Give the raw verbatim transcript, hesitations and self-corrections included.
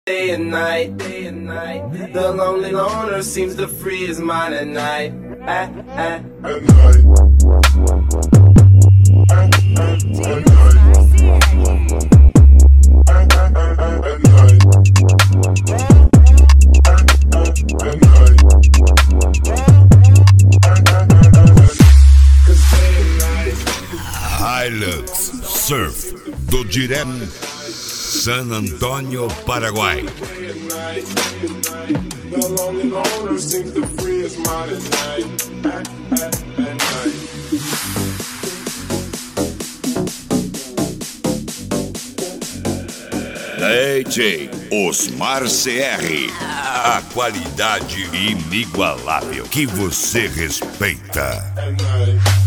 Day and night, day and night. The lonely loner seems to free his mind at night. At, at, at night. At, at, at night. At, at, at, at night. At, at, at night. At, at, at night. 'Cause day and night. Hilux Surf do Direm, San Antônio, Paraguai. The lonely loner seems to free his mind at night. At, at, at night. D J Osmar C R, a qualidade inigualável que você respeita. At night.